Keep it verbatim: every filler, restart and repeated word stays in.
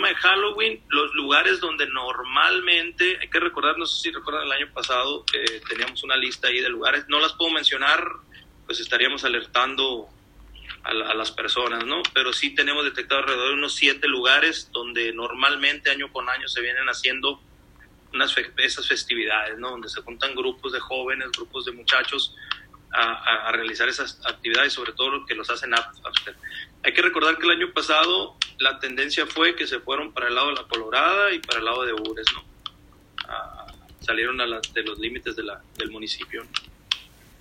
tema de Halloween, los lugares donde normalmente, hay que recordar, no sé si recuerdan el año pasado, eh, teníamos una lista ahí de lugares, no las puedo mencionar, pues estaríamos alertando a, la, a las personas, ¿no? Pero sí tenemos detectado alrededor de unos siete lugares donde normalmente año con año se vienen haciendo unas fe- esas festividades, ¿no? Donde se juntan grupos de jóvenes, grupos de muchachos a, a, a realizar esas actividades, sobre todo los que los hacen after. Hay que recordar que el año pasado la tendencia fue que se fueron para el lado de la Colorada y para el lado de Ures, ¿no? Ah, salieron a la, de los límites de la, del municipio, ¿no?